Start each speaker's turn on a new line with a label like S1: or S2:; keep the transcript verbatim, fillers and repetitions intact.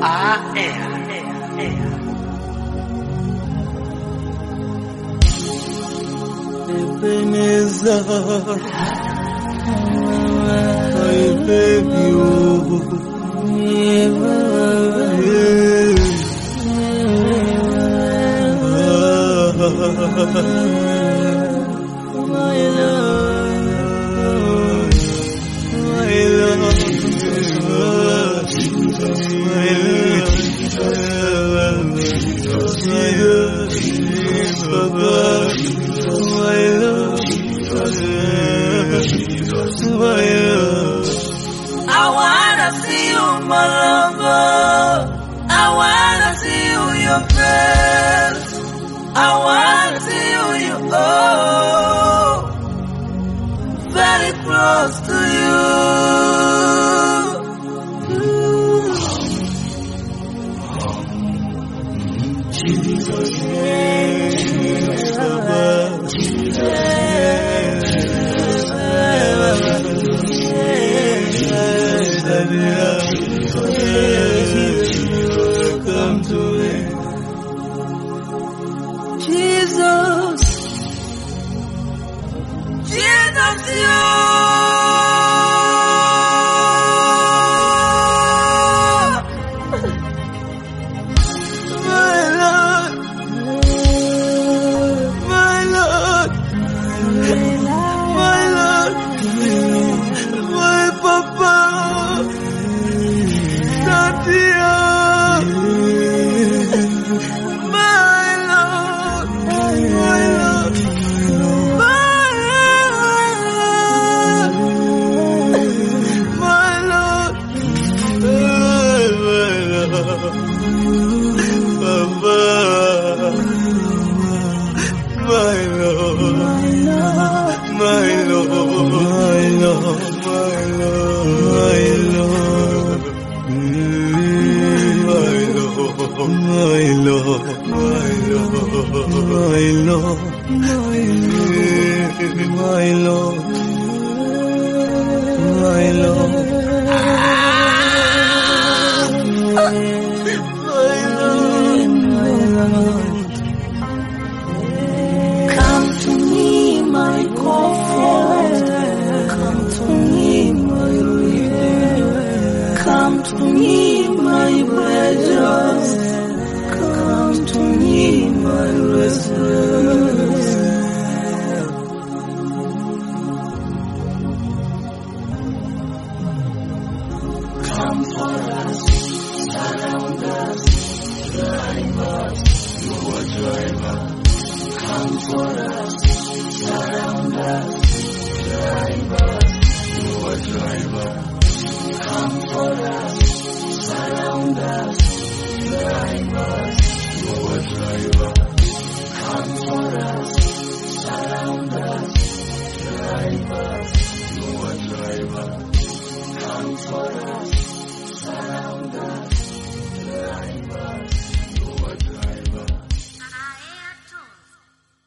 S1: I am, am, am.
S2: Ebeneza, my baby, oh, my love, my love,
S1: I wanna see you, my lover. I wanna see you, your face. I wanna see you, you oh, very close to you. Jesus,
S2: come to me.
S1: Jesus, Jesus, you.
S2: My Lord, my Lord, my Lord, my Papa, Daddy. My Lord, my Lord, my Lord, my Lord, my Lord, my Lord, my Lord, my Lord, my Lord, my Lord, my Lord.
S1: Come to me, my comfort. Come to me, my relief. Come to me, my pleasures. Come to me, my restless. Comfort us, surround us, drive us, you are driver. Comfort us, surround us, drive us, you are driver. Comfort us, surround us, drive us, you are driver. Comfort us, surround us, drive us, you are driver. Comfort us, surround us.